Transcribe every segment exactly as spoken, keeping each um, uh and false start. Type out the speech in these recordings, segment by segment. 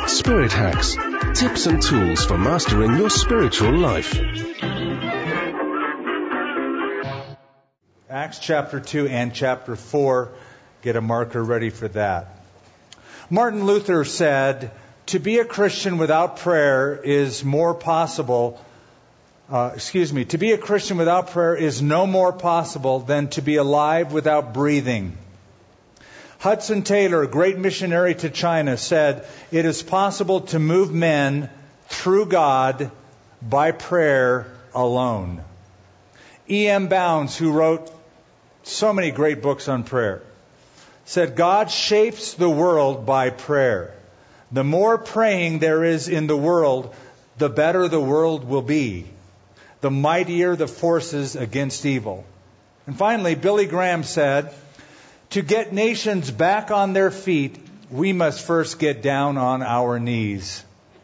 Spirit Hacks. Tips and tools for mastering your spiritual life. Acts chapter two and chapter four. Get a marker ready for that. Martin Luther said, to be a Christian without prayer is more possible, uh, excuse me, to be a Christian without prayer is no more possible than to be alive without breathing. Hudson Taylor, a great missionary to China, said, it is possible to move men through God by prayer alone. E M Bounds, who wrote so many great books on prayer, said, God shapes the world by prayer. The more praying there is in the world, the better the world will be. The mightier the forces against evil. And finally, Billy Graham said, to get nations back on their feet, we must first get down on our knees.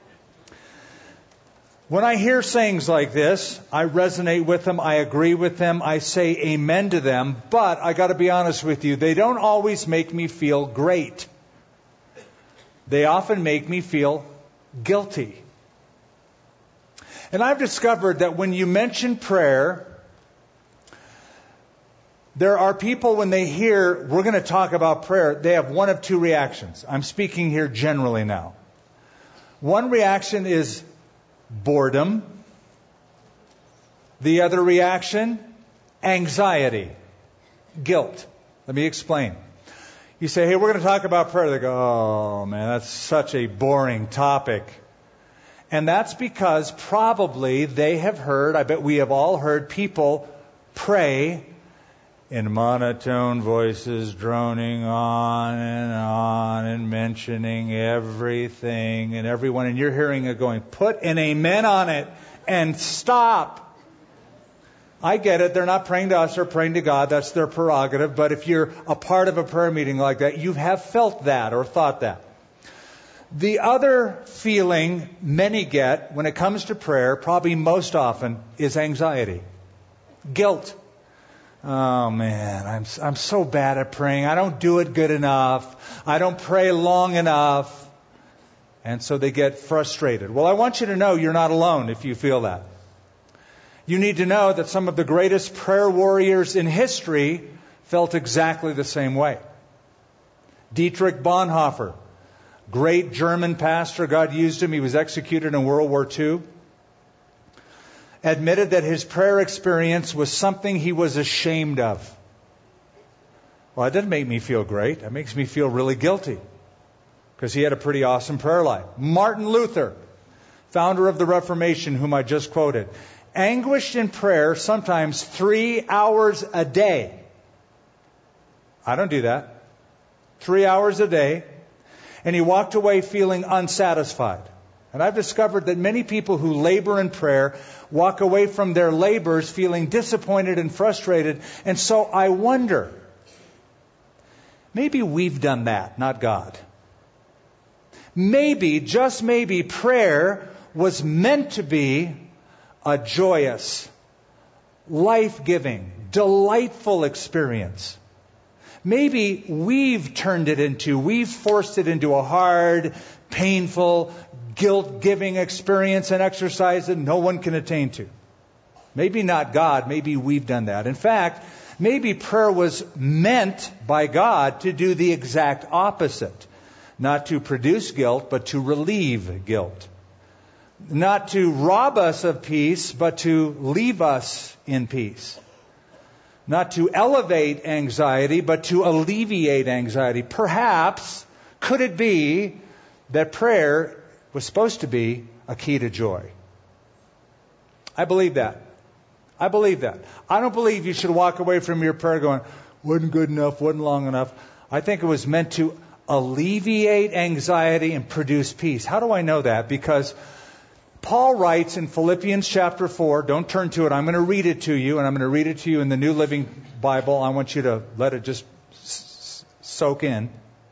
When I hear sayings like this, I resonate with them, I agree with them, I say amen to them, but I got to be honest with you, they don't always make me feel great. They often make me feel guilty. And I've discovered that when you mention prayer, there are people, when they hear we're going to talk about prayer, they have one of two reactions. I'm speaking here generally now. One reaction is boredom. The other reaction, anxiety, guilt. Let me explain. You say, hey, we're going to talk about prayer. They go, oh, man, that's such a boring topic. And that's because probably they have heard, I bet we have all heard people pray in monotone voices, droning on and on and mentioning everything and everyone. And you're hearing it going, put an amen on it and stop. I get it. They're not praying to us. They're praying to God. That's their prerogative. But if you're a part of a prayer meeting like that, you have felt that or thought that. The other feeling many get when it comes to prayer, probably most often, is anxiety. Guilt. Oh man, I'm I'm so bad at praying. I don't do it good enough. I don't pray long enough. And so they get frustrated. Well, I want you to know you're not alone if you feel that. You need to know that some of the greatest prayer warriors in history felt exactly the same way. Dietrich Bonhoeffer, great German pastor, God used him. He was executed in World War Two. Admitted that his prayer experience was something he was ashamed of. Well, it doesn't make me feel great. It makes me feel really guilty because he had a pretty awesome prayer life. Martin Luther, founder of the Reformation, whom I just quoted, anguished in prayer sometimes three hours a day. I don't do that. Three hours a day. And he walked away feeling unsatisfied. And I've discovered that many people who labor in prayer walk away from their labors feeling disappointed and frustrated. And so I wonder, maybe we've done that, not God. Maybe, just maybe, prayer was meant to be a joyous, life-giving, delightful experience. Maybe we've turned it into, we've forced it into a hard, painful, guilt-giving experience and exercise that no one can attain to. Maybe not God, maybe we've done that. In fact, maybe prayer was meant by God to do the exact opposite. Not to produce guilt, but to relieve guilt. Not to rob us of peace, but to leave us in peace. Not to elevate anxiety, but to alleviate anxiety. Perhaps, could it be that prayer was supposed to be a key to joy? I believe that. I believe that. I don't believe you should walk away from your prayer going, wasn't good enough, wasn't long enough. I think it was meant to alleviate anxiety and produce peace. How do I know that? Because Paul writes in Philippians chapter four, don't turn to it, I'm going to read it to you, and I'm going to read it to you in the New Living Bible. I want you to let it just soak in.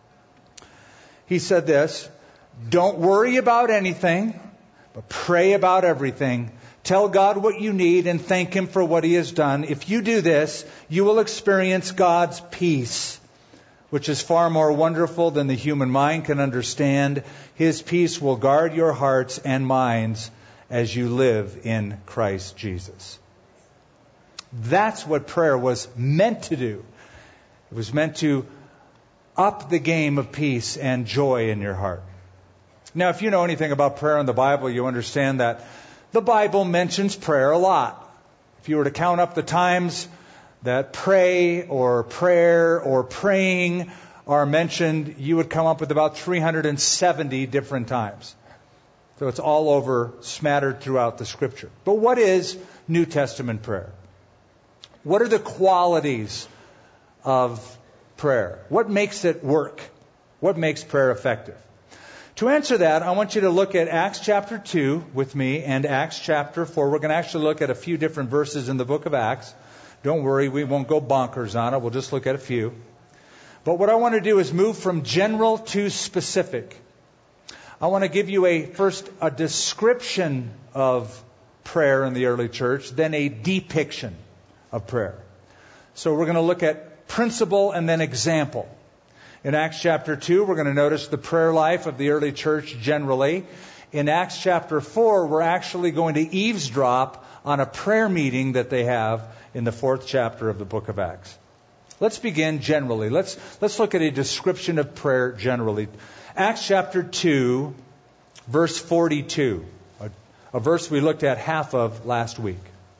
He said this, don't worry about anything, but pray about everything. Tell God what you need and thank Him for what He has done. If you do this, you will experience God's peace, which is far more wonderful than the human mind can understand. His peace will guard your hearts and minds as you live in Christ Jesus. That's what prayer was meant to do. It was meant to up the game of peace and joy in your heart. Now, if you know anything about prayer in the Bible, you understand that the Bible mentions prayer a lot. If you were to count up the times that pray or prayer or praying are mentioned, you would come up with about three hundred seventy different times. So it's all over, smattered throughout the Scripture. But what is New Testament prayer? What are the qualities of prayer? What makes it work? What makes prayer effective? To answer that, I want you to look at Acts chapter two with me and Acts chapter four. We're going to actually look at a few different verses in the book of Acts. Don't worry, we won't go bonkers on it. We'll just look at a few. But what I want to do is move from general to specific. I want to give you a first a description of prayer in the early church, then a depiction of prayer. So we're going to look at principle and then example. In Acts chapter two, we're going to notice the prayer life of the early church generally. In Acts chapter four, we're actually going to eavesdrop on a prayer meeting that they have in the fourth chapter of the book of Acts. Let's begin generally. Let's, let's look at a description of prayer generally. Acts chapter two, verse forty-two, a, a verse we looked at half of last week.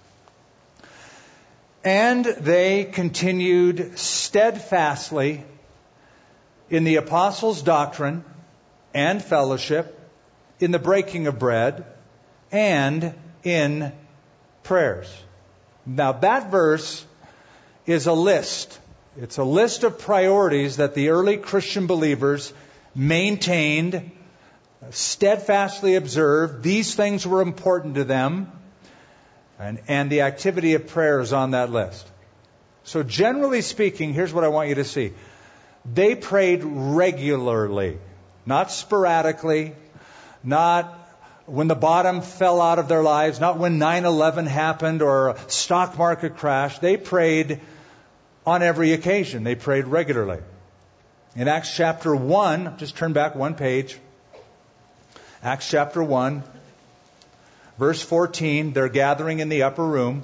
And they continued steadfastly in the apostles' doctrine and fellowship, in the breaking of bread, and in prayers. Now that verse is a list. It's a list of priorities that the early Christian believers maintained, steadfastly observed. These things were important to them. And, and the activity of prayer is on that list. So generally speaking, here's what I want you to see. They prayed regularly, not sporadically, not when the bottom fell out of their lives, not when nine eleven happened or a stock market crash. They prayed on every occasion. They prayed regularly. In Acts chapter one, just turn back one page. Acts chapter one. Verse fourteen, they're gathering in the upper room.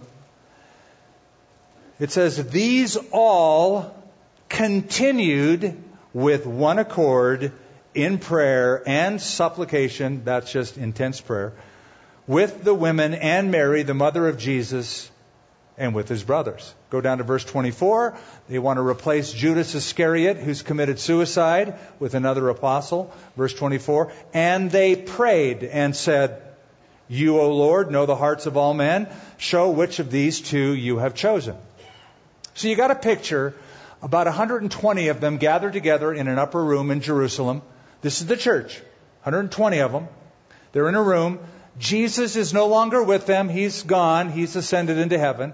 It says, these all continued with one accord in prayer and supplication, that's just intense prayer, with the women and Mary, the mother of Jesus, and with his brothers. Go down to verse twenty-four. They want to replace Judas Iscariot, who's committed suicide, with another apostle. Verse twenty-four. And they prayed and said, you, O Lord, know the hearts of all men. Show which of these two you have chosen. So you got a picture, about one hundred twenty of them gathered together in an upper room in Jerusalem. This is the church, one hundred twenty of them. They're in a room. Jesus is no longer with them. He's gone. He's ascended into heaven.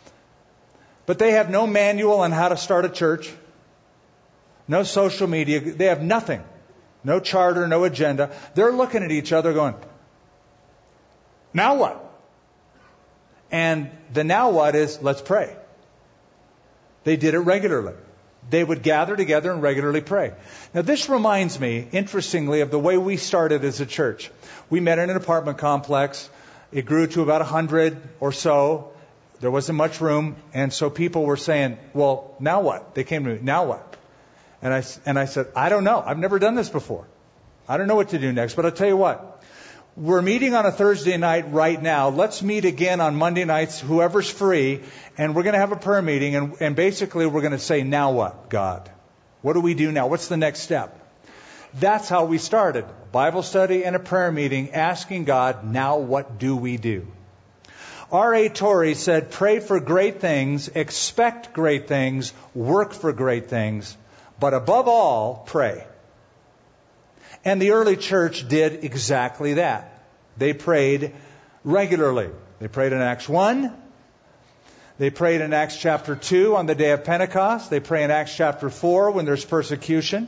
But they have no manual on how to start a church. No social media. They have nothing. No charter, no agenda. They're looking at each other going, now what? And the now what is, let's pray. They did it regularly. They would gather together and regularly pray. Now this reminds me, interestingly, of the way we started as a church. We met in an apartment complex. It grew to about a hundred or so. There wasn't much room. And so people were saying, well, now what? They came to me, now what? And I, and I said, I don't know. I've never done this before. I don't know what to do next. But I'll tell you what. We're meeting on a Thursday night right now. Let's meet again on Monday nights, whoever's free, and we're going to have a prayer meeting, and, and basically we're going to say, now what, God? What do we do now? What's the next step? That's how we started. Bible study and a prayer meeting, asking God, now what do we do? R A Torrey said, pray for great things, expect great things, work for great things, but above all, pray. And the early church did exactly that. They prayed regularly. They prayed in Acts one. They prayed in Acts chapter two on the day of Pentecost. They pray in Acts chapter four when there's persecution.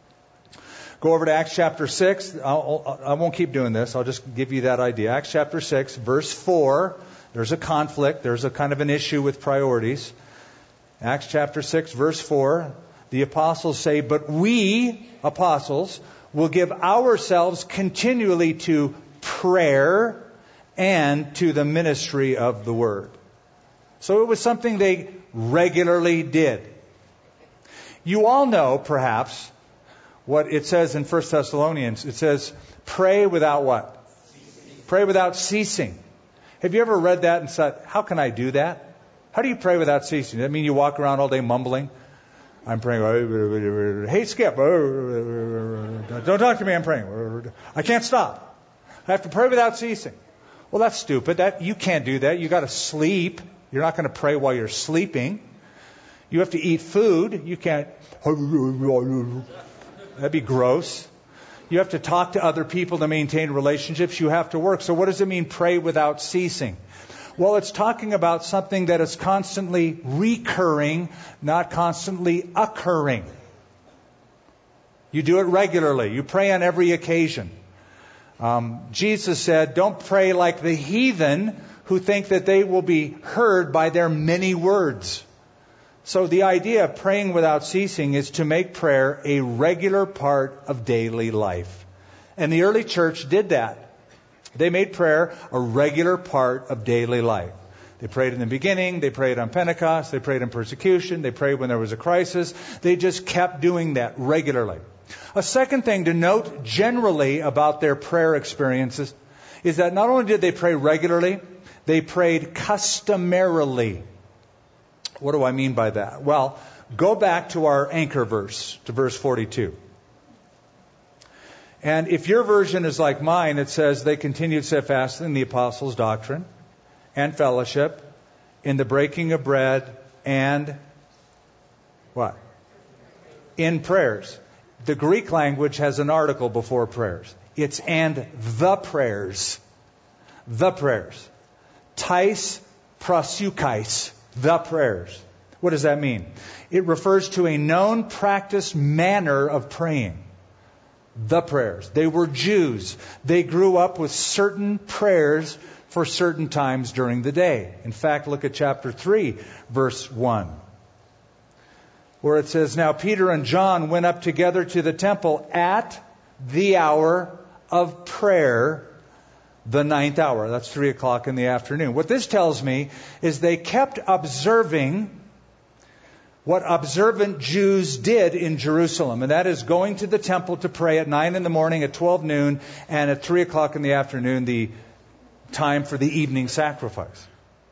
Go over to Acts chapter six. I'll, I won't keep doing this. I'll just give you that idea. Acts chapter six, verse four. There's a conflict. There's a kind of an issue with priorities. Acts chapter six, verse four. the apostles say, but we, apostles, will give ourselves continually to prayer and to the ministry of the word. So it was something they regularly did. You all know, perhaps, what it says in First Thessalonians. It says, pray without what? Ceasing. Pray without ceasing. Have you ever read that and said, how can I do that? How do you pray without ceasing? Does that mean you walk around all day mumbling? I'm praying. Hey, Skip. Don't talk to me. I'm praying. I can't stop. I have to pray without ceasing. Well, that's stupid. That you can't do that. You got to sleep. You're not going to pray while you're sleeping. You have to eat food. You can't. That'd be gross. You have to talk to other people to maintain relationships. You have to work. So what does it mean, pray without ceasing? Well, it's talking about something that is constantly recurring, not constantly occurring. You do it regularly. You pray on every occasion. Um, Jesus said, don't pray like the heathen who think that they will be heard by their many words. So the idea of praying without ceasing is to make prayer a regular part of daily life. And the early church did that. They made prayer a regular part of daily life. They prayed in the beginning. They prayed on Pentecost. They prayed in persecution. They prayed when there was a crisis. They just kept doing that regularly. A second thing to note generally about their prayer experiences is that not only did they pray regularly, they prayed customarily. What do I mean by that? Well, go back to our anchor verse, to verse forty-two. And if your version is like mine, it says they continued steadfast in the apostles' doctrine and fellowship, in the breaking of bread, and what? In prayers. The Greek language has an article before prayers. It's and the prayers. The prayers. Tais prosukais. The prayers. What does that mean? It refers to a known practice manner of praying. The prayers. They were Jews. They grew up with certain prayers for certain times during the day. In fact, look at chapter three, verse one. Where it says, now Peter and John went up together to the temple at the hour of prayer, the ninth hour. That's three o'clock in the afternoon. What this tells me is they kept observing what observant Jews did in Jerusalem. And that is going to the temple to pray at nine in the morning, at twelve noon, and at three o'clock in the afternoon, the time for the evening sacrifice.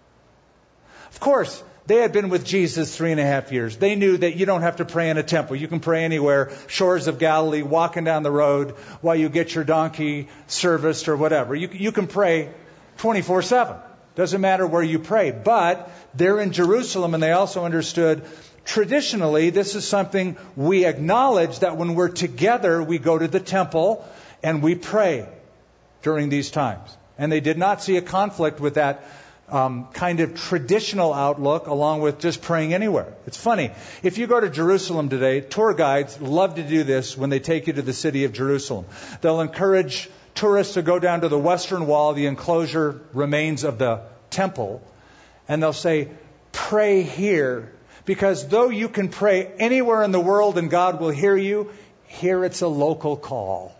Of course, they had been with Jesus three and a half years. They knew that you don't have to pray in a temple. You can pray anywhere, shores of Galilee, walking down the road while you get your donkey serviced or whatever. You, you can pray twenty-four seven. Doesn't matter where you pray. But they're in Jerusalem, and they also understood traditionally this is something we acknowledge, that when we're together, we go to the temple and we pray during these times. And they did not see a conflict with that Um, kind of traditional outlook along with just praying anywhere. It's funny. If you go to Jerusalem today, tour guides love to do this when they take you to the city of Jerusalem. They'll encourage tourists to go down to the western wall, the enclosure remains of the temple, and they'll say, pray here. Because though you can pray anywhere in the world and God will hear you, here it's a local call.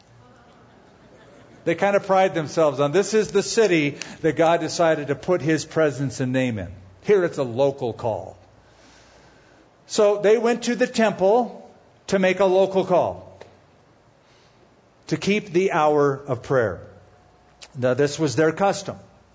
They kind of pride themselves on, this is the city that God decided to put His presence and name in. Here it's a local call. So they went to the temple to make a local call, to keep the hour of prayer. Now this was their custom.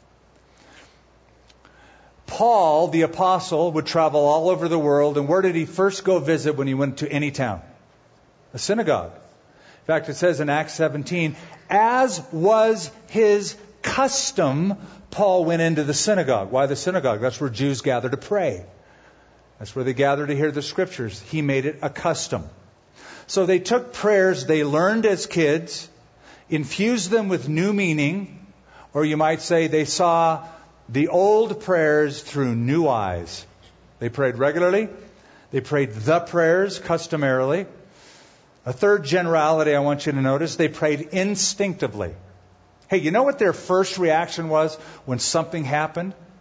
Paul, the apostle, would travel all over the world. And where did he first go visit when he went to any town? A synagogue. In fact, it says in Acts seventeen, as was his custom, Paul went into the synagogue. Why the synagogue? That's where Jews gather to pray. That's where they gather to hear the scriptures. He made it a custom. So they took prayers they learned as kids, infused them with new meaning, or you might say they saw the old prayers through new eyes. They prayed regularly. They prayed the prayers customarily. A third generality I want you to notice, they prayed instinctively. Hey, you know what their first reaction was when something happened?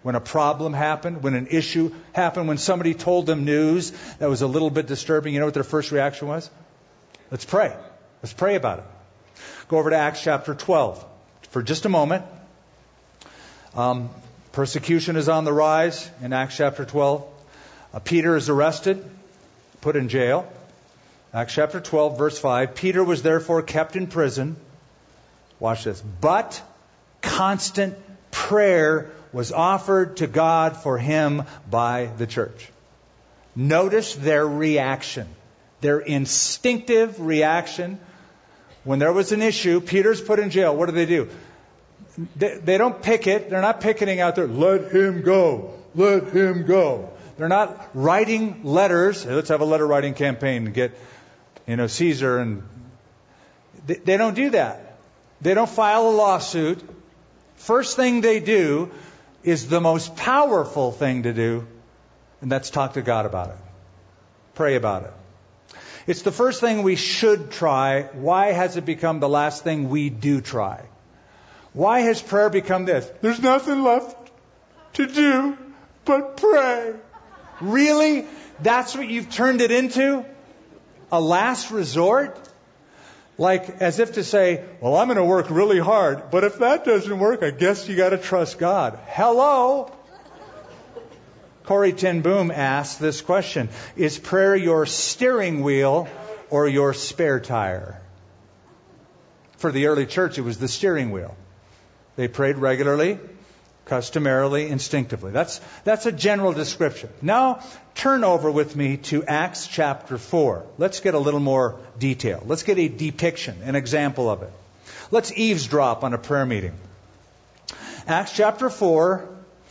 when a problem happened, when an issue happened, when somebody told them news that was a little bit disturbing, you know what their first reaction was? Let's pray. Let's pray about it. Go over to Acts chapter twelve for just a moment. Um, persecution is on the rise in Acts chapter twelve. Uh, Peter is arrested, put in jail. Acts chapter twelve, verse five. Peter was therefore kept in prison. Watch this. But constant prayer was offered to God for him by the church. Notice their reaction. Their instinctive reaction. When there was an issue, Peter's put in jail. What do they do? They, they don't picket. They're not picketing out there. Let him go. Let him go. They're not writing letters. Hey, let's have a letter writing campaign to get, you know, Caesar. And they, they don't do that. They don't file a lawsuit. First thing they do is the most powerful thing to do, and that's talk to God about it. Pray about it. It's the first thing we should try. Why has it become the last thing we do try? Why has prayer become this? There's nothing left to do but pray. Really? That's what you've turned it into? A last resort? Like as if to say, well, I'm going to work really hard, but if that doesn't work, I guess you got to trust God. Hello? Corrie ten Boom asked this question: is prayer your steering wheel or your spare tire? For the early church, it was the steering wheel. They prayed regularly, customarily, instinctively. That's, that's a general description. Now, turn over with me to Acts chapter four. Let's get a little more detail. Let's get a depiction, an example of it. Let's eavesdrop on a prayer meeting. Acts chapter four.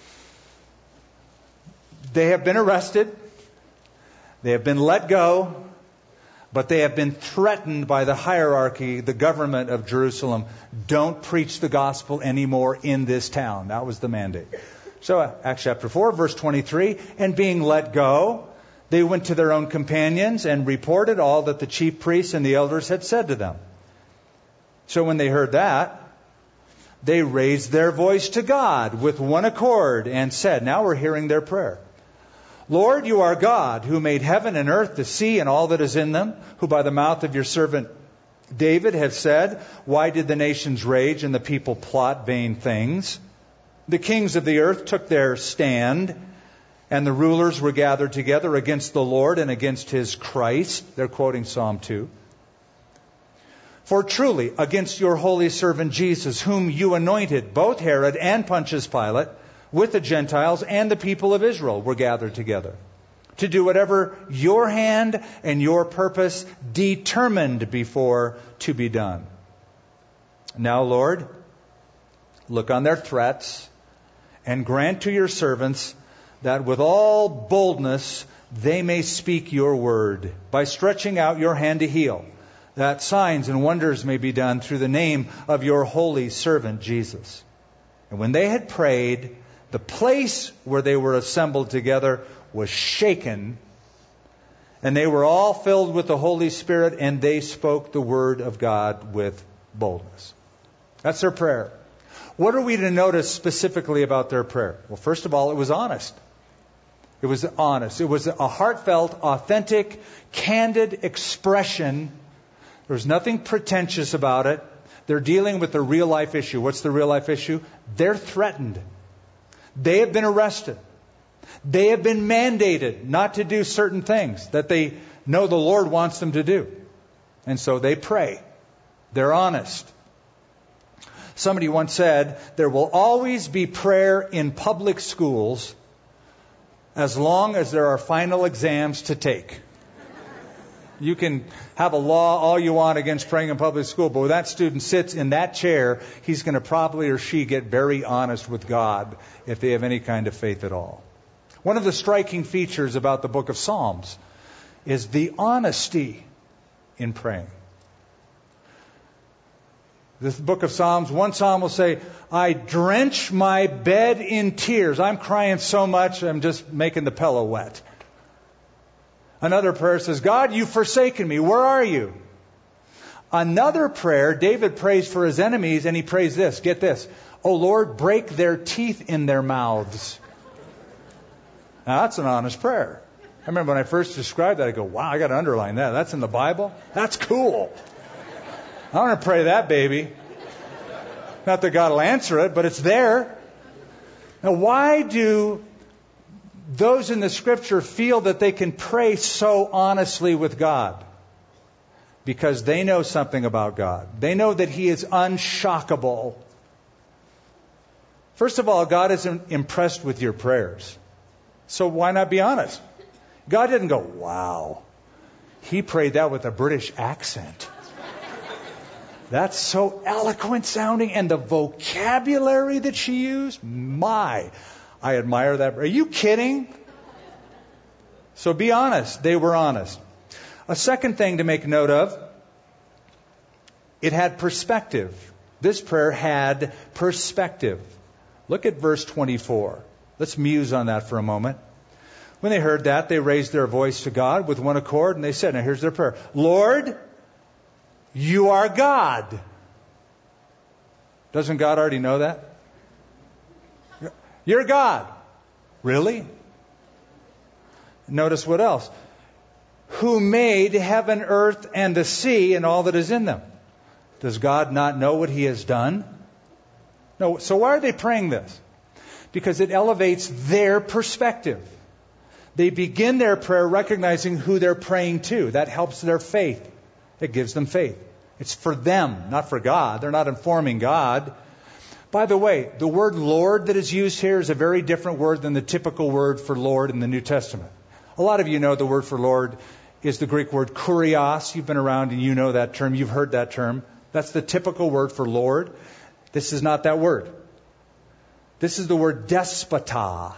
They have been arrested. They have been let go. But they have been threatened by the hierarchy, the government of Jerusalem. Don't preach the gospel anymore in this town. That was the mandate. So Acts chapter four, verse twenty-three. And being let go, they went to their own companions and reported all that the chief priests and the elders had said to them. So when they heard that, they raised their voice to God with one accord and said, now we're hearing their prayer. Lord, you are God, who made heaven and earth, the sea, and all that is in them, who by the mouth of your servant David have said, why did the nations rage and the people plot vain things? The kings of the earth took their stand, and the rulers were gathered together against the Lord and against his Christ. They're quoting Psalm two. For truly, against your holy servant Jesus, whom you anointed, both Herod and Pontius Pilate, with the Gentiles and the people of Israel were gathered together to do whatever your hand and your purpose determined before to be done. Now, Lord, look on their threats and grant to your servants that with all boldness they may speak your word by stretching out your hand to heal, that signs and wonders may be done through the name of your holy servant Jesus. And when they had prayed, the place where they were assembled together was shaken, and they were all filled with the Holy Spirit, and they spoke the word of God with boldness. That's their prayer. What are we to notice specifically about their prayer? Well, first of all, it was honest. It was honest. It was a heartfelt, authentic, candid expression. There was nothing pretentious about it. They're dealing with a real life issue. What's the real life issue? They're threatened. They have been arrested. They have been mandated not to do certain things that they know the Lord wants them to do. And so they pray. They're honest. Somebody once said, there will always be prayer in public schools as long as there are final exams to take. You can have a law all you want against praying in public school, but when that student sits in that chair, he's going to probably or she get very honest with God if they have any kind of faith at all. One of the striking features about the book of Psalms is the honesty in praying. This book of Psalms, one psalm will say, I drench my bed in tears. I'm crying so much, I'm just making the pillow wet. Another prayer says, God, you've forsaken me. Where are you? Another prayer, David prays for his enemies, and he prays this. Get this. Oh, Lord, break their teeth in their mouths. Now, that's an honest prayer. I remember when I first described that, I go, wow, I got to underline that. That's in the Bible? That's cool. I want to pray that, baby. Not that God will answer it, but it's there. Now, why do those in the Scripture feel that they can pray so honestly with God? Because they know something about God. They know that He is unshockable. First of all, God isn't impressed with your prayers. So why not be honest? God didn't go, wow, he prayed that with a British accent. That's so eloquent sounding. And the vocabulary that she used, my, I admire that. Are you kidding? So be honest. They were honest. A second thing to make note of, it had perspective. This prayer had perspective. Look at verse twenty-four. Let's muse on that for a moment. When they heard that, they raised their voice to God with one accord, and they said, now here's their prayer. Lord, you are God. Doesn't God already know that? You're God. Really? Notice what else. Who made heaven, earth, and the sea, and all that is in them. Does God not know what He has done? No. So why are they praying this? Because it elevates their perspective. They begin their prayer recognizing who they're praying to. That helps their faith. It gives them faith. It's for them, not for God. They're not informing God. By the way, the word Lord that is used here is a very different word than the typical word for Lord in the New Testament. A lot of you know the word for Lord is the Greek word kurios. You've been around and you know that term. You've heard that term. That's the typical word for Lord. This is not that word. This is the word despota.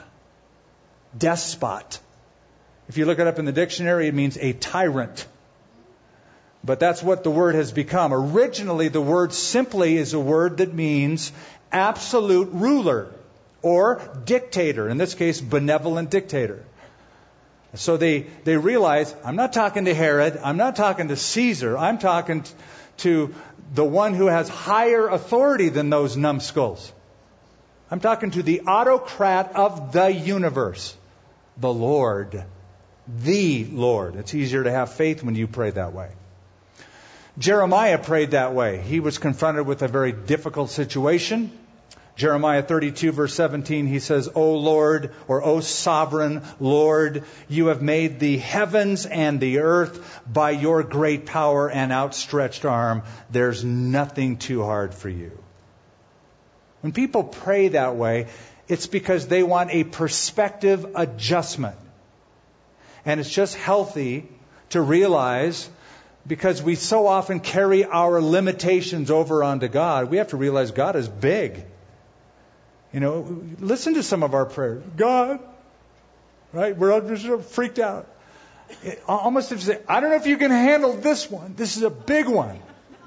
Despot. If you look it up in the dictionary, it means a tyrant. But that's what the word has become. Originally, the word simply is a word that means absolute ruler or dictator. In this case, benevolent dictator. So they, they realize, I'm not talking to Herod. I'm not talking to Caesar. I'm talking to the one who has higher authority than those numbskulls. I'm talking to the autocrat of the universe. The Lord. The Lord. It's easier to have faith when you pray that way. Jeremiah prayed that way. He was confronted with a very difficult situation. Jeremiah thirty-two verse seventeen, he says, O Lord, or O sovereign Lord, you have made the heavens and the earth by your great power and outstretched arm. There's nothing too hard for you. When people pray that way, it's because they want a perspective adjustment. And it's just healthy to realize, because we so often carry our limitations over onto God, we have to realize God is big. You know, listen to some of our prayers. God, right? We're all just freaked out. It, almost if you say, I don't know if you can handle this one. This is a big one.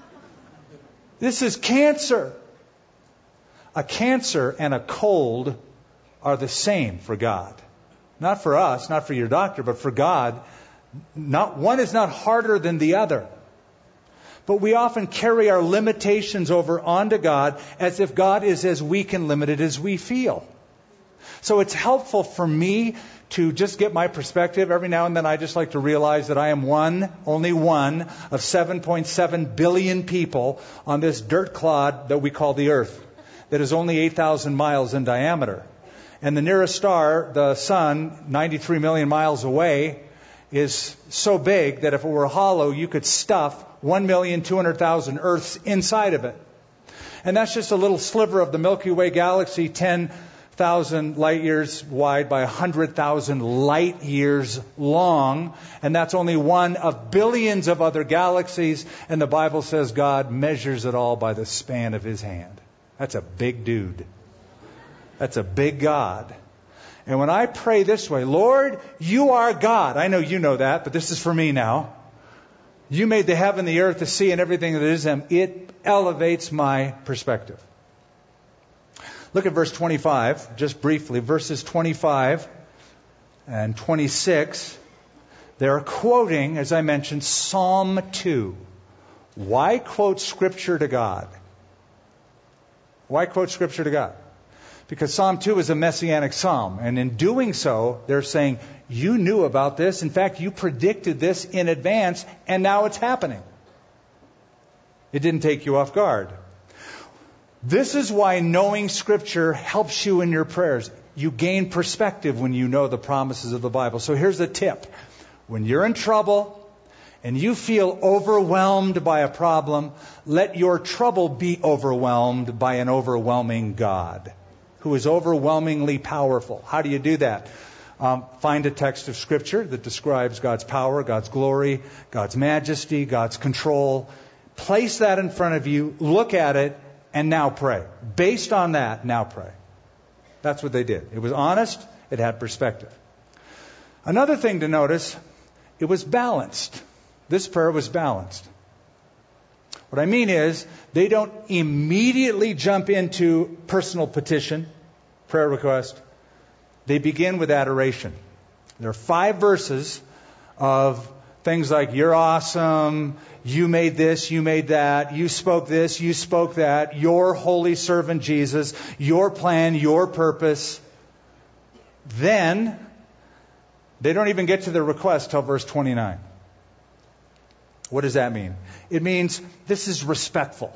This is cancer. A cancer and a cold are the same for God. Not for us, not for your doctor, but for God. Not, one is not harder than the other. But we often carry our limitations over onto God as if God is as weak and limited as we feel. So it's helpful for me to just get my perspective. Every now and then I just like to realize that I am one, only one, of seven point seven billion people on this dirt clod that we call the Earth, that is only eight thousand miles in diameter. And the nearest star, the sun, ninety-three million miles away, is so big that if it were hollow, you could stuff one million two hundred thousand Earths inside of it. And that's just a little sliver of the Milky Way galaxy, ten thousand light years wide by one hundred thousand light years long. And that's only one of billions of other galaxies. And the Bible says God measures it all by the span of His hand. That's a big dude. That's a big God. And when I pray this way, Lord, you are God. I know you know that, but this is for me now. You made the heaven, the earth, the sea, and everything that is in them. It elevates my perspective. Look at verse twenty-five, just briefly. Verses twenty-five and twenty-six. They're quoting, as I mentioned, Psalm two. Why quote Scripture to God? Why quote Scripture to God? Because Psalm two is a messianic psalm. And in doing so, they're saying, you knew about this. In fact, you predicted this in advance, and now it's happening. It didn't take you off guard. This is why knowing Scripture helps you in your prayers. You gain perspective when you know the promises of the Bible. So here's a tip. When you're in trouble and you feel overwhelmed by a problem, let your trouble be overwhelmed by an overwhelming God who is overwhelmingly powerful. How do you do that? Um, find a text of Scripture that describes God's power, God's glory, God's majesty, God's control. Place that in front of you, look at it, and now pray. Based on that, now pray. That's what they did. It was honest. It had perspective. Another thing to notice, it was balanced. This prayer was balanced. What I mean is, they don't immediately jump into personal petition, prayer request. They begin with adoration. There are five verses of things like, you're awesome, you made this, you made that, you spoke this, you spoke that, your holy servant Jesus, your plan, your purpose. Then, they don't even get to the request till verse twenty-nine. What does that mean? It means this is respectful.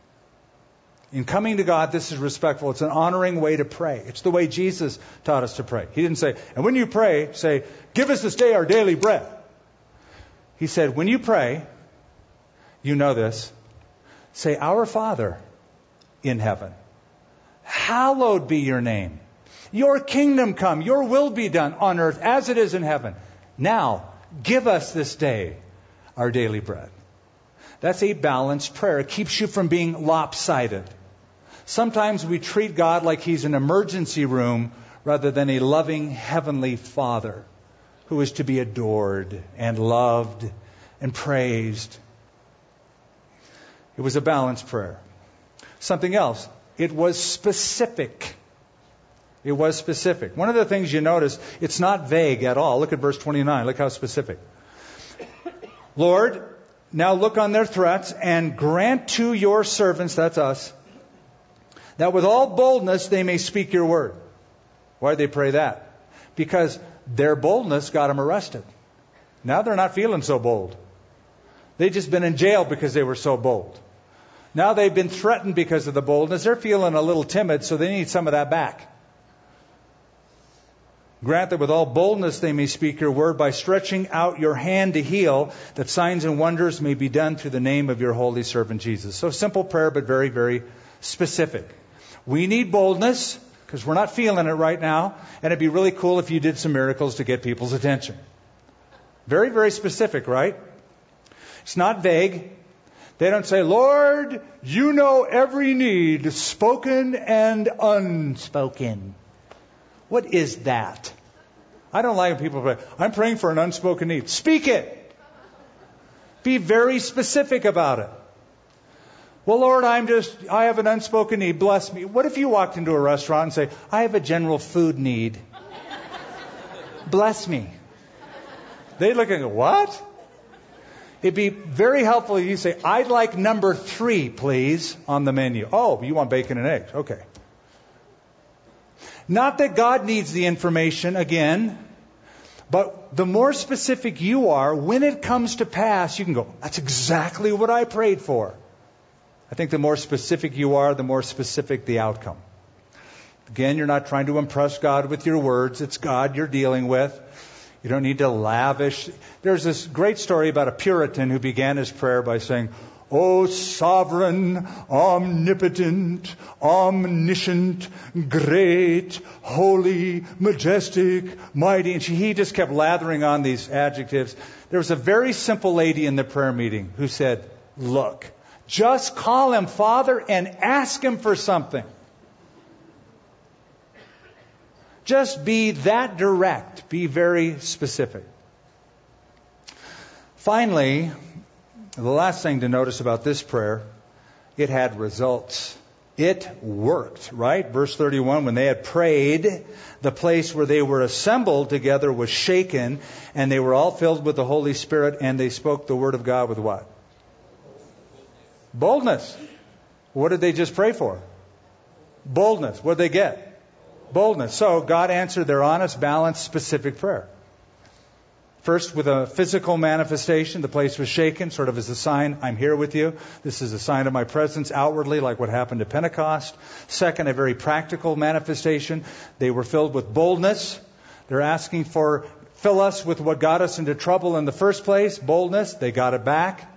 In coming to God, this is respectful. It's an honoring way to pray. It's the way Jesus taught us to pray. He didn't say, and when you pray, say, give us this day our daily bread. He said, when you pray, you know this, say, Our Father in heaven, hallowed be your name. Your kingdom come, your will be done on earth as it is in heaven. Now, give us this day our daily bread. That's a balanced prayer. It keeps you from being lopsided. Sometimes we treat God like He's an emergency room rather than a loving heavenly Father who is to be adored and loved and praised. It was a balanced prayer. Something else. It was specific. It was specific. One of the things you notice, it's not vague at all. Look at verse twenty-nine. Look how specific. Lord, now look on their threats and grant to your servants, that's us, that with all boldness they may speak your word. Why did they pray that? Because their boldness got them arrested. Now they're not feeling so bold. They've just been in jail because they were so bold. Now they've been threatened because of the boldness. They're feeling a little timid, so they need some of that back. Grant that with all boldness they may speak your word by stretching out your hand to heal, that signs and wonders may be done through the name of your holy servant Jesus. So simple prayer, but very, very specific. We need boldness because we're not feeling it right now. And it'd be really cool if you did some miracles to get people's attention. Very, very specific, right? It's not vague. They don't say, Lord, you know every need, spoken and unspoken. What is that? I don't like when people pray, I'm praying for an unspoken need. Speak it. Be very specific about it. Well, Lord, I'm just, I have an unspoken need. Bless me. What if you walked into a restaurant and say, I have a general food need. Bless me. They look and go, what? It'd be very helpful if you say, I'd like number three, please, on the menu. Oh, you want bacon and eggs. Okay. Not that God needs the information, again, but the more specific you are, when it comes to pass, you can go, that's exactly what I prayed for. I think the more specific you are, the more specific the outcome. Again, you're not trying to impress God with your words. It's God you're dealing with. You don't need to lavish. There's this great story about a Puritan who began his prayer by saying, O sovereign, omnipotent, omniscient, great, holy, majestic, mighty. And she, he just kept lathering on these adjectives. There was a very simple lady in the prayer meeting who said, look, just call him Father and ask him for something. Just be that direct. Be very specific. Finally, the last thing to notice about this prayer, it had results. It worked, right? Verse thirty-one, when they had prayed, the place where they were assembled together was shaken, and they were all filled with the Holy Spirit, and they spoke the word of God with what? Boldness. What did they just pray for? Boldness. What did they get? Boldness. So God answered their honest, balanced, specific prayer. First, with a physical manifestation, the place was shaken, sort of as a sign, I'm here with you. This is a sign of my presence outwardly, like what happened to Pentecost. Second, a very practical manifestation. They were filled with boldness. They're asking for, fill us with what got us into trouble in the first place, boldness. They got it back.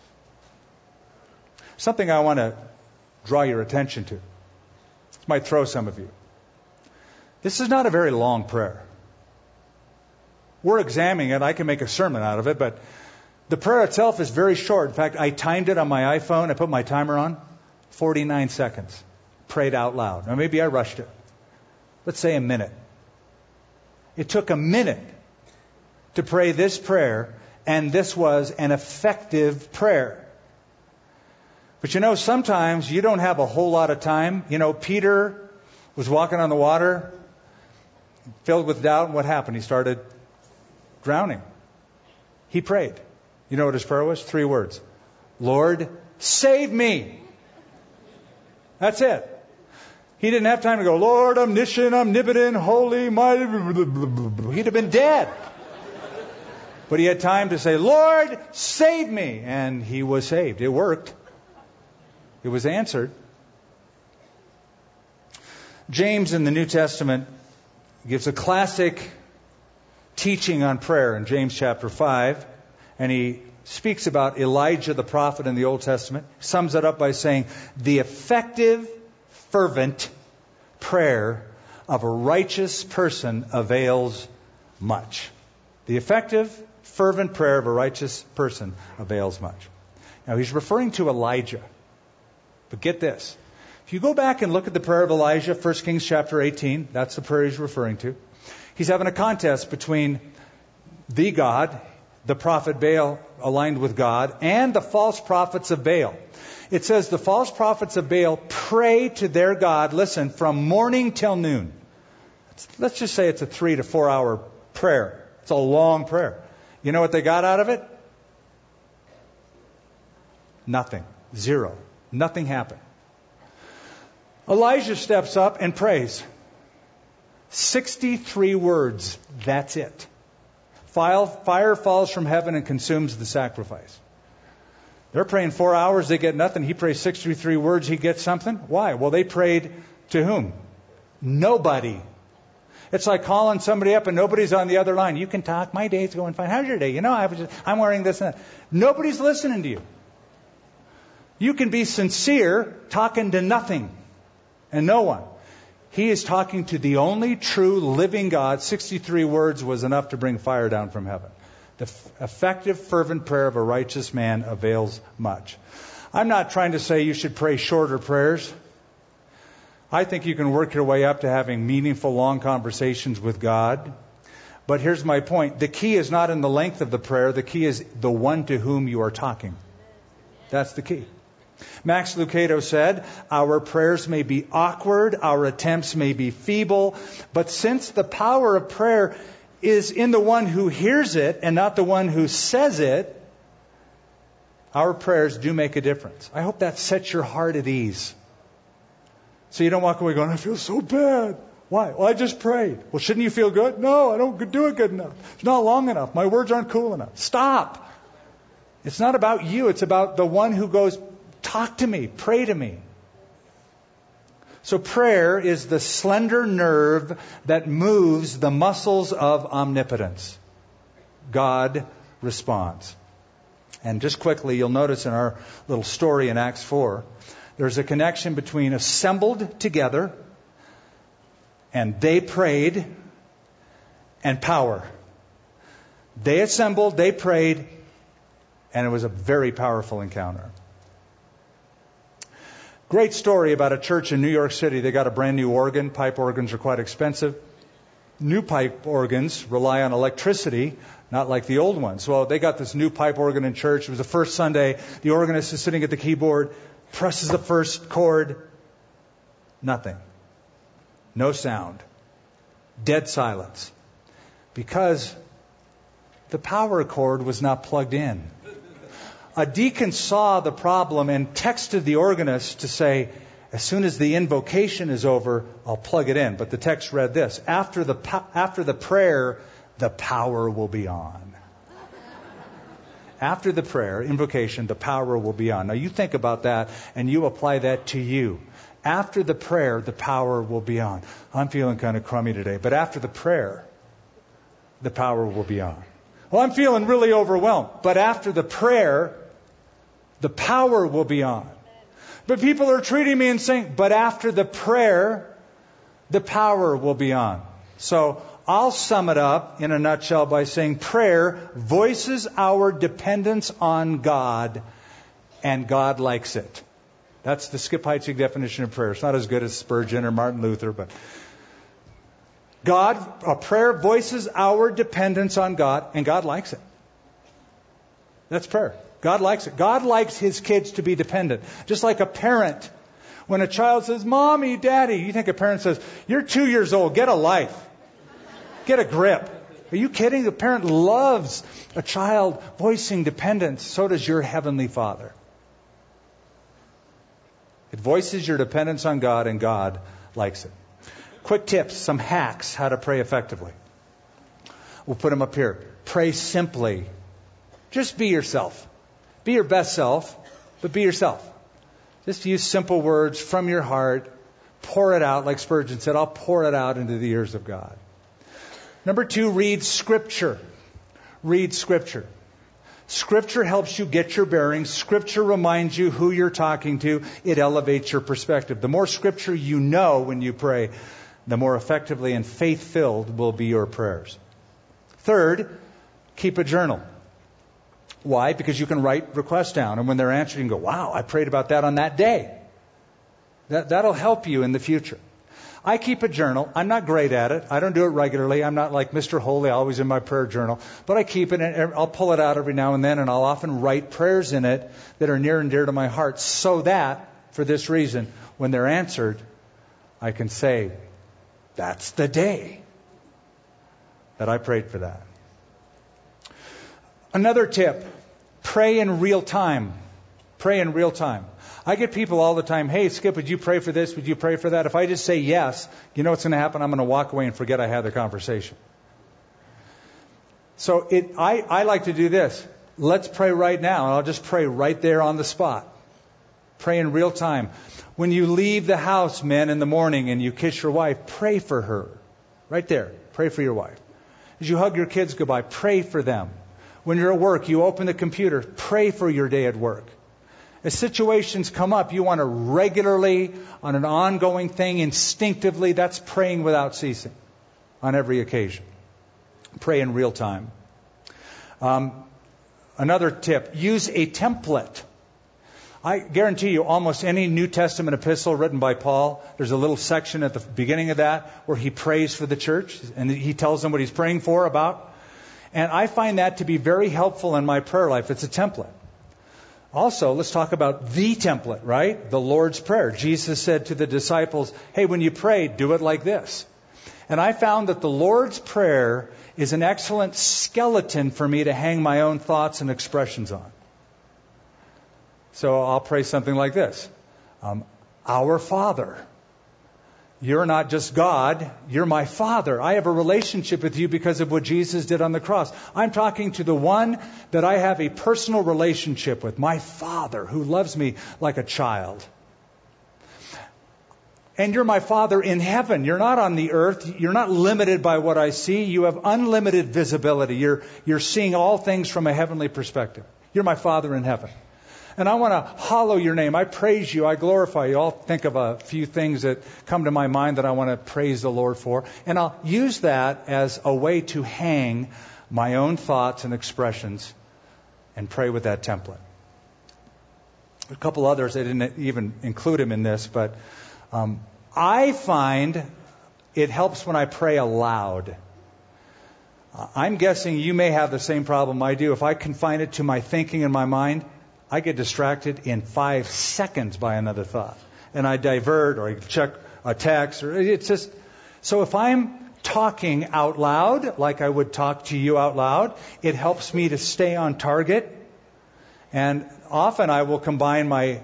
Something I want to draw your attention to. This might throw some of you. This is not a very long prayer. We're examining it. I can make a sermon out of it, but the prayer itself is very short. In fact, I timed it on my iPhone. I put my timer on. forty-nine seconds. Prayed out loud. Now, maybe I rushed it. Let's say a minute. It took a minute to pray this prayer, and this was an effective prayer. But you know, sometimes you don't have a whole lot of time. You know, Peter was walking on the water, filled with doubt, and what happened? He started drowning. He prayed. You know what his prayer was? Three words. Lord, save me. That's it. He didn't have time to go, Lord, omniscient, omnipotent, holy, mighty. He'd have been dead. But he had time to say, Lord, save me. And he was saved. It worked. It was answered. James in the New Testament gives a classic teaching on prayer in James chapter five, and he speaks about Elijah the prophet in the Old Testament, sums it up by saying, the effective, fervent prayer of a righteous person avails much. The effective, fervent prayer of a righteous person avails much. Now he's referring to Elijah. But get this. If you go back and look at the prayer of Elijah, First Kings chapter eighteen, that's the prayer he's referring to. He's having a contest between the God, the prophet Baal aligned with God, and the false prophets of Baal. It says the false prophets of Baal pray to their God, listen, from morning till noon. Let's just say it's a three to four hour prayer. It's a long prayer. You know what they got out of it? Nothing. Zero. Nothing happened. Elijah steps up and prays. sixty-three words. That's it. Fire falls from heaven and consumes the sacrifice. They're praying four hours. They get nothing. He prays sixty-three words. He gets something. Why? Well, they prayed to whom? Nobody. It's like calling somebody up and nobody's on the other line. You can talk. My day's going fine. How's your day? You know, I was just, I'm wearing this and that. Nobody's listening to you. You can be sincere talking to nothing and no one. He is talking to the only true living God. sixty-three words was enough to bring fire down from heaven. The f- effective, fervent prayer of a righteous man avails much. I'm not trying to say you should pray shorter prayers. I think you can work your way up to having meaningful, long conversations with God. But here's my point. The key is not in the length of the prayer. The key is the one to whom you are talking. That's the key. Max Lucado said, our prayers may be awkward, our attempts may be feeble, but since the power of prayer is in the one who hears it and not the one who says it, our prayers do make a difference. I hope that sets your heart at ease. So you don't walk away going, I feel so bad. Why? Well, I just prayed. Well, shouldn't you feel good? No, I don't do it good enough. It's not long enough. My words aren't cool enough. Stop. It's not about you. It's about the one who goes, talk to me, pray to me. So prayer is the slender nerve that moves the muscles of omnipotence. God responds. And just quickly, you'll notice in our little story in Acts four, there's a connection between assembled together and they prayed and power. They assembled, they prayed, and it was a very powerful encounter. Great story about a church in New York City. They got a brand new organ. Pipe organs are quite expensive. New pipe organs rely on electricity, not like the old ones. Well, they got this new pipe organ in church. It was the first Sunday. The organist is sitting at the keyboard, presses the first chord. Nothing. No sound. Dead silence. Because the power cord was not plugged in. A deacon saw the problem and texted the organist to say, As soon as the invocation is over, I'll plug it in. But the text read this: after the after the prayer, the power will be on. After the prayer, invocation, the power will be on. Now you think about that and you apply that to you. After the prayer, the power will be on. I'm feeling kind of crummy today, but after the prayer, the power will be on. Well, I'm feeling really overwhelmed, but after the prayer, the power will be on. But people are treating me and saying, but after the prayer, the power will be on. So I'll sum it up in a nutshell by saying prayer voices our dependence on God, and God likes it. That's the Skip Heitzig definition of prayer. It's not as good as Spurgeon or Martin Luther, but God, a prayer voices our dependence on God, and God likes it. That's prayer. God likes it. God likes His kids to be dependent. Just like a parent. When a child says, Mommy, Daddy, you think a parent says, you're two years old, get a life. Get a grip. Are you kidding? The parent loves a child voicing dependence. So does your Heavenly Father. It voices your dependence on God, and God likes it. Quick tips, some hacks, how to pray effectively. We'll put them up here. Pray simply. Just be yourself. Be your best self, but be yourself. Just use simple words from your heart. Pour it out, like Spurgeon said, I'll pour it out into the ears of God. Number two, read Scripture. Read Scripture. Scripture helps you get your bearings. Scripture reminds you who you're talking to. It elevates your perspective. The more Scripture you know when you pray, the more effectively and faith-filled will be your prayers. Third, keep a journal. Why? Because you can write requests down, and when they're answered, you can go, wow, I prayed about that on that day. That, that'll help you in the future. I keep a journal. I'm not great at it. I don't do it regularly. I'm not like Mister Holy, always in my prayer journal. But I keep it, and I'll pull it out every now and then, and I'll often write prayers in it that are near and dear to my heart, so that, for this reason, when they're answered, I can say, that's the day that I prayed for that. Another tip, pray in real time. Pray in real time. I get people all the time, hey, Skip, would you pray for this? Would you pray for that? If I just say yes, you know what's going to happen? I'm going to walk away and forget I had the conversation. So it, I, I like to do this. Let's pray right now, and I'll just pray right there on the spot. Pray in real time. When you leave the house, men, in the morning and you kiss your wife, pray for her. Right there. Pray for your wife. As you hug your kids goodbye, pray for them. When you're at work, you open the computer, pray for your day at work. As situations come up, you want to regularly, on an ongoing thing, instinctively, that's praying without ceasing on every occasion. Pray in real time. Um, another tip, use a template. I guarantee you almost any New Testament epistle written by Paul, there's a little section at the beginning of that where he prays for the church and he tells them what he's praying for about. And I find that to be very helpful in my prayer life. It's a template. Also, let's talk about the template, right? The Lord's Prayer. Jesus said to the disciples, hey, when you pray, do it like this. And I found that the Lord's Prayer is an excellent skeleton for me to hang my own thoughts and expressions on. So I'll pray something like this. Um, Our Father. You're not just God, you're my Father. I have a relationship with you because of what Jesus did on the cross. I'm talking to the one that I have a personal relationship with, my Father, who loves me like a child. And you're my Father in heaven. You're not on the earth. You're not limited by what I see. You have unlimited visibility. You're, you're seeing all things from a heavenly perspective. You're my Father in heaven. And I want to hallow your name. I praise you. I glorify you. I'll think of a few things that come to my mind that I want to praise the Lord for. And I'll use that as a way to hang my own thoughts and expressions and pray with that template. A couple others, I didn't even include them in this, but um, I find it helps when I pray aloud. Uh, I'm guessing you may have the same problem I do. If I confine it to my thinking in my mind, I get distracted in five seconds by another thought. And I divert or I check a text. Or it's just, so if I'm talking out loud, like I would talk to you out loud, it helps me to stay on target. And often I will combine my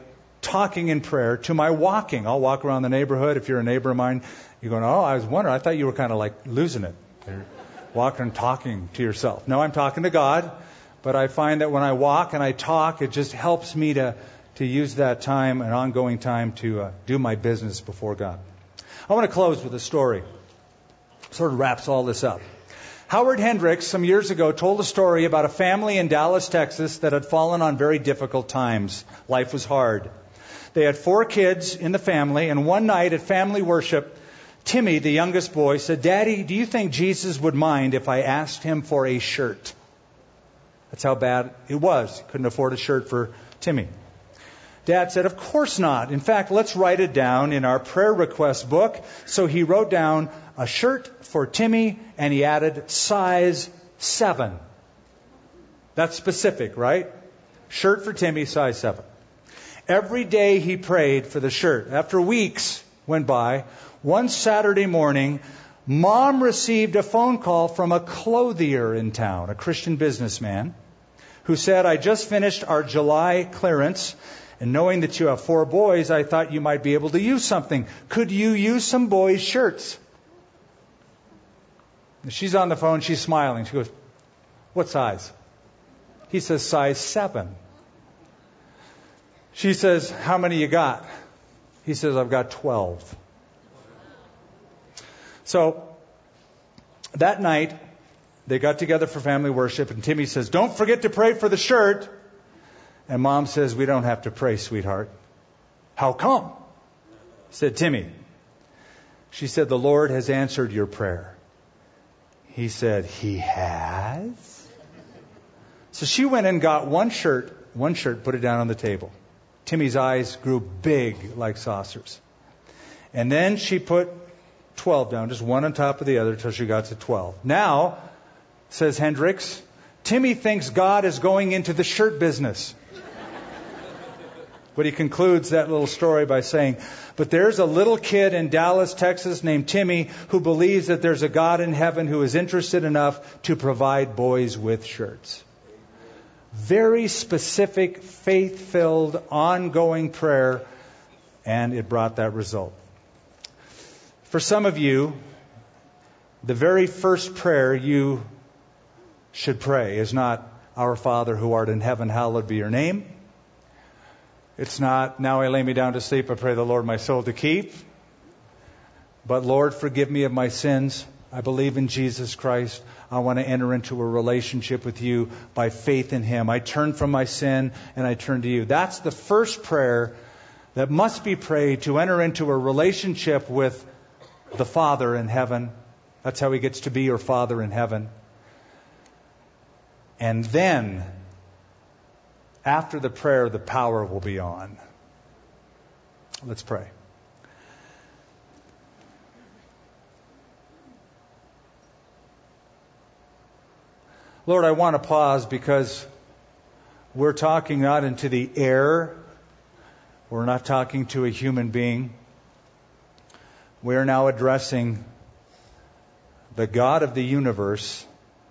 talking in prayer to my walking. I'll walk around the neighborhood. If you're a neighbor of mine, you're going, oh, I was wondering. I thought you were kind of like losing it. You're walking and talking to yourself. No, I'm talking to God. But I find that when I walk and I talk, it just helps me to, to use that time, an ongoing time, to uh, do my business before God. I want to close with a story. Sort of wraps all this up. Howard Hendricks, some years ago, told a story about a family in Dallas, Texas, that had fallen on very difficult times. Life was hard. They had four kids in the family, and one night at family worship, Timmy, the youngest boy, said, Daddy, do you think Jesus would mind if I asked him for a shirt? That's how bad it was. Couldn't afford a shirt for Timmy. Dad said, of course not. In fact, let's write it down in our prayer request book. So he wrote down a shirt for Timmy, and he added size seven. That's specific, right? Shirt for Timmy, size seven. Every day he prayed for the shirt. After weeks went by, one Saturday morning, Mom received a phone call from a clothier in town, a Christian businessman, who said, I just finished our July clearance, and knowing that you have four boys, I thought you might be able to use something. Could you use some boys' shirts? She's on the phone, she's smiling. She goes, what size? He says, size seven. She says, how many you got? He says, I've got twelve. So, that night, they got together for family worship, and Timmy says, don't forget to pray for the shirt. And Mom says, we don't have to pray, sweetheart. How come? Said Timmy. She said, the Lord has answered your prayer. He said, He has? So she went and got one shirt, one shirt, put it down on the table. Timmy's eyes grew big like saucers. And then she put twelve down, just one on top of the other until she got to twelve. Now, says Hendricks, Timmy thinks God is going into the shirt business. But he concludes that little story by saying, but there's a little kid in Dallas, Texas named Timmy who believes that there's a God in heaven who is interested enough to provide boys with shirts. Very specific, faith-filled, ongoing prayer, and it brought that result. For some of you, the very first prayer you should pray is not, Our Father who art in heaven, hallowed be your name. It's not, now I lay me down to sleep, I pray the Lord my soul to keep. But Lord, forgive me of my sins. I believe in Jesus Christ. I want to enter into a relationship with you by faith in Him. I turn from my sin and I turn to you. That's the first prayer that must be prayed to enter into a relationship with the Father in heaven. That's how He gets to be your Father in heaven. And then, after the prayer, the power will be on. Let's pray. Lord, I want to pause because we're talking not into the air. We're not talking to a human being. We're now addressing the God of the universe,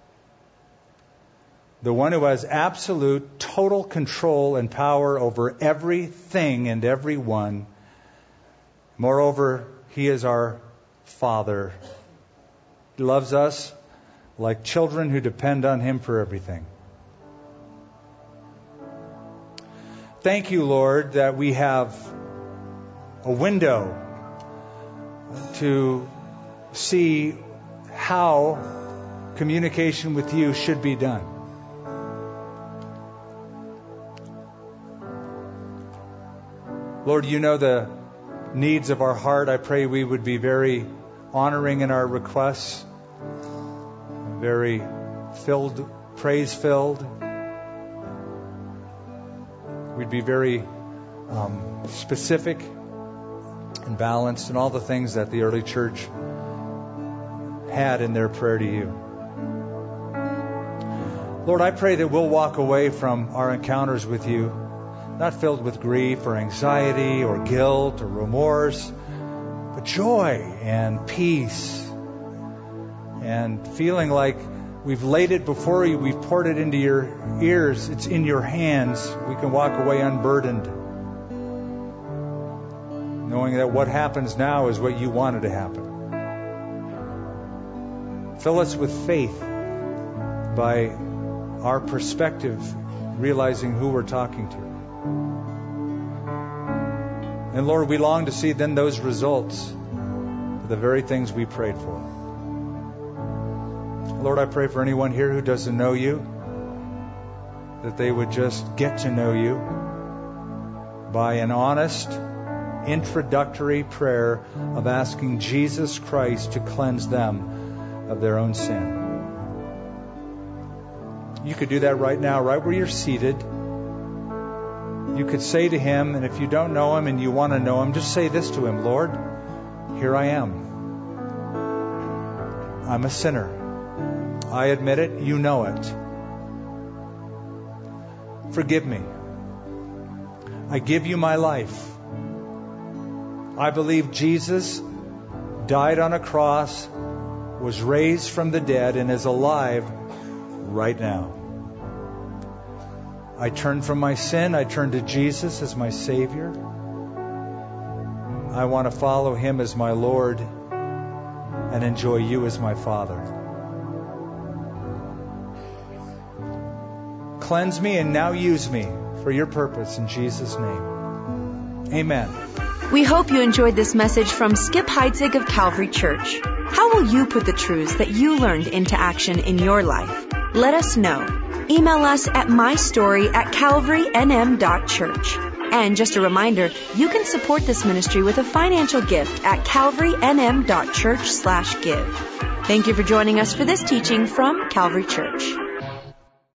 the one who has absolute, total control and power over everything and everyone. Moreover, He is our Father. He loves us like children who depend on Him for everything. Thank you, Lord, that we have a window to see how communication with you should be done. Lord, you know the needs of our heart. I pray we would be very honoring in our requests, very filled, praise-filled. We'd be very um, specific and balanced in all the things that the early church had in their prayer to you. Lord, I pray that we'll walk away from our encounters with you not filled with grief or anxiety or guilt or remorse, but joy and peace, and feeling like we've laid it before you, we've poured it into your ears, it's in your hands. We can walk away unburdened. knowing that what happens now is what you wanted to happen. Fill us with faith by our perspective, realizing who we're talking to. And Lord, we long to see then those results for the very things we prayed for. Lord, I pray for anyone here who doesn't know you, that they would just get to know you by an honest, introductory prayer of asking Jesus Christ to cleanse them of their own sin. You could do that right now, right where you're seated. You could say to him, and if you don't know him and you want to know him, just say this to him: Lord, here I am. I'm a sinner. I admit it. You know it. Forgive me. I give you my life. I believe Jesus died on a cross, was raised from the dead, and is alive right now. I turn from my sin. I turn to Jesus as my Savior. I want to follow him as my Lord and enjoy you as my Father. Cleanse me and now use me for your purpose in Jesus' name. Amen. We hope you enjoyed this message from Skip Heitzig of Calvary Church. How will you put the truths that you learned into action in your life? Let us know. Email us at mystory at calvary n m dot church. And just a reminder, you can support this ministry with a financial gift at calvary n m dot church slash give. Thank you for joining us for this teaching from Calvary Church.